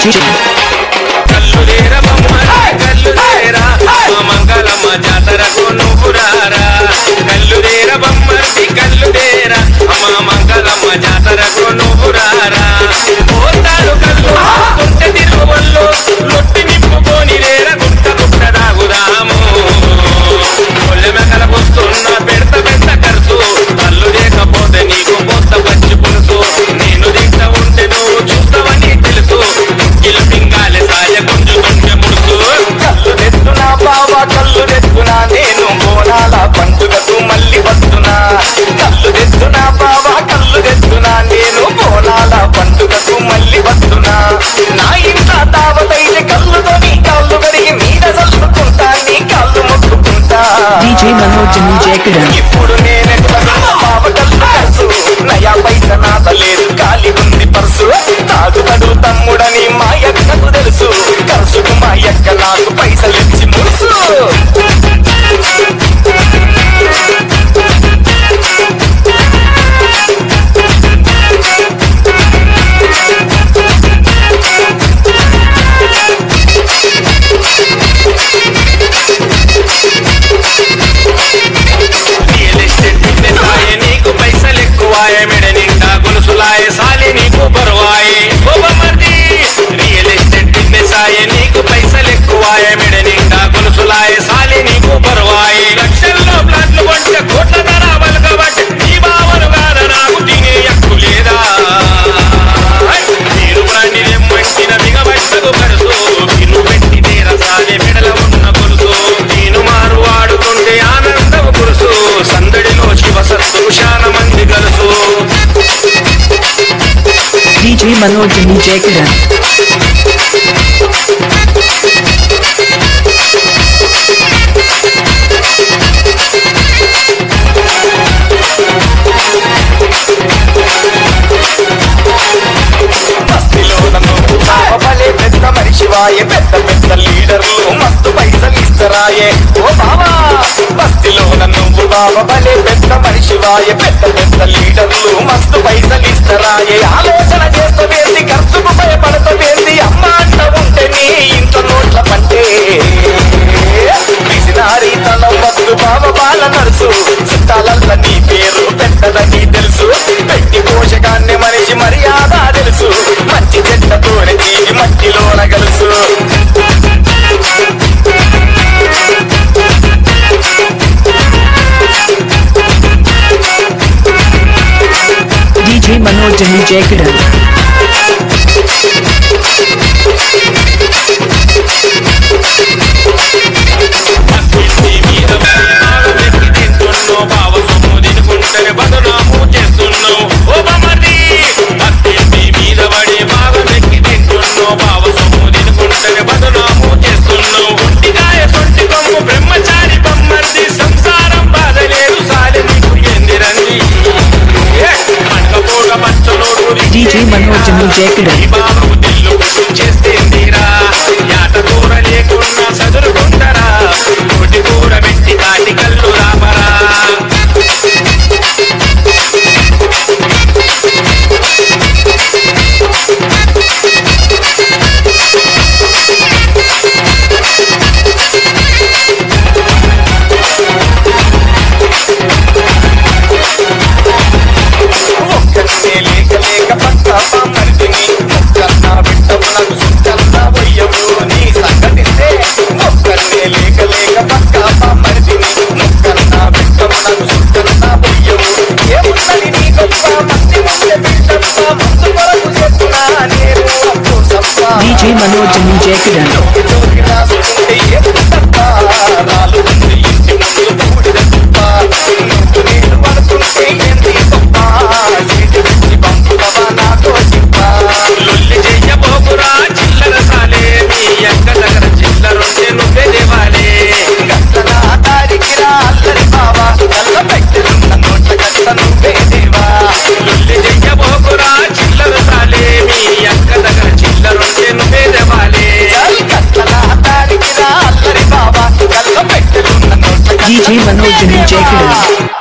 DJ కల్లులేరా బొమ్మరి కల్లులేరా మా మంగళమ్మ జాతరకు నువ్వురారా కల్లులేరా బొమ్మరి కల్లులేరా మా మంగళమ్మ జాతరకు నువ్వురారా పోతాడు కల్లు గుంట తిరుగుళ్ళు లొట్టి నింపుకొని లేరా గుంట గుంట దాగుదాము ఒళ్ళ మెకల వస్తున్న పెడత పెద్ద ఖర్చు కల్లు లేకపోతే నీకు మొత్త పచ్చి పులుసు నేను తింటా ఉంటే నువ్వు చూస్తావని తెలుసు గిలు పింగాలే సాయ గుంజుతుంటే ముడుసు కళ్ళు తెస్తున్నా బావా కళ్ళు తెస్తున్నా నేను బోనాల పండుగకు మళ్ళీ వస్తున్నా కళ్ళు తెస్తున్నా బావా కళ్ళు తెస్తున్నా నేను బోనాల పండుగకు మళ్ళీ వస్తున్నా నా ఇంట్లో తావతైతే కళ్ళుతో నీ కాళ్ళు కడిగి మీద చల్లుకుంటా నీ కాళ్ళు మొక్కుకుంటా DJ Manoj DJ Karan ఇప్పుడు నేనెట్లా బావ కళ్ళు ఖర్చు నయా పైస నాత లేదు ఖాళీ ఉంది పర్సు తాగుతాడు తమ్ముడని మా యక్కకు తెలుసు ఖర్చుకు మా యక్క నాకు పైసలిచ్చి ముడుసు రియల్ ఎస్టేట్ బిజినెస్ వాయే నీకు పైసలు ఎక్కువాయే మెడ నిండా గొలుసులాయే సాలి నీకు బరువాయే గోపమర్ది రియల్ ఎస్టేట్ బిజినెస్ ఆయే నీకు పైసలు ఎక్కువాయే మెడ నిండా గొలుసులాయే సాలి నీకు బరువాయే లక్షల్లో ప్లాట్లు కొంటే కోట్ల ధర బలకబట్టి నీ బావను కాద నాకు తినే హక్కు లేదా నేను ప్రాణి రెమ్మంటిన దిగబట్టకు పరుసు నిన్ను పెట్టి తీరసాలే మెడల ఉన్న గొలుసు నేను మారు వాడుతుంటే ఆనందము కురుసు సందడిలో శివసత్తు శాన మంది గలుసు DJ Manoj DJ Karan మస్తిలో నన్ను బావలే పెద్ద మనిషివాయే పెద్ద పెద్ద లీడర్లు మస్తు పైసలు ఇస్తరాయే ఓ బావా మస్తిలో నన్ను బావలే పెద్ద మనిషివాయే పెద్ద పెద్ద లీడర్లు మస్తు పైసలు ఇస్తరాయే ఆలోచన చేస్తవేంది ఖర్చుకు భయపడతవేంది అమ్మ అంట ఉంటే నీ ఇంట్లో నోట్ల పంటే పిసినారి తల వద్దు బావ బాల నడుసు చుట్టాలల్ల నీ పేరు పెద్దదని తెలుసు పెట్టి పోషకాన్ని మనిషి మర్యాద తెలుసు మంచి చెడ్డతోనే తీగి మట్టిలోన గలుసు DJ Manoj DJ Karan అక్కింటి మీద బాగా వెక్కి తింటున్నావు బావ సొమ్ము తినుకుంటే బదనాము చేస్తున్నావు ఓ బామర్ది అక్కింటి మీద పడి బాగా వెక్కి తింటున్నావు బావ సొమ్ము తినుకుంటే బదనాము చేస్తున్నావు ఒంటిగాయ సొంటి కొమ్ము బ్రహ్మచారి బొమ్మర్ది సంసారం బాధలేదు సాలి నీకు ఎందిరంది పండపోగ పచ్చలోడు DJ Manoj DJ Karan ఈ బాబు దిల్లు చేస్తేందిరా యాట కూర లేకున్నా చదురుకుంటారా కోటి కూర పెట్టి కాటి కళ్ళు రాపరా ఒక్కటే లేక లేక పక్క మరిదిని ఒక్కన్నా బిడ్డవు నాకు సుక్కన్నా పోయవు నీ సంగతిస్తే ఒక్కటే లేక లేక పక్క మరిదిని ఒక్కన్నా బిడ్డవు నాకు సుక్కన్నా పోయవు ఏమున్నది నీ గొప్ప మంది ముందే బిడ్డప్ప ముందు కొరకు చెప్పునా నేను అప్పు సప్ప DJ Manoj DJ Karan జోకి రాసుకుంటే ఏముందప్ప రాలు ఉంది ఇంటి ముందు బూడిద తుప్ప నువ్వు నేను పడుతుంటే ఏంటి గొప్ప సీటు పెట్టి పంపుతావా నాతో చెప్ప లొల్లి చెయ్యబోకురా చిల్లర సాలే మీ అక్క దగ్గర చిల్లరుంటే నువ్వే దేవాలే గట్టన దారికి రా అల్లరి బావా కళ్ళ పెట్టెలున్న నోట్ల గట్ట నువ్వే దేవా లొల్లి చెయ్యబోకురా చిల్లర సాలే మీ అక్క దగ్గర చిల్లరుంటే నువ్వే దేవాలే గట్టన దారికి రా అల్లరి బావా కళ్ళ పెట్టెలున్న నోట్ల DJ Manoj DJ Karan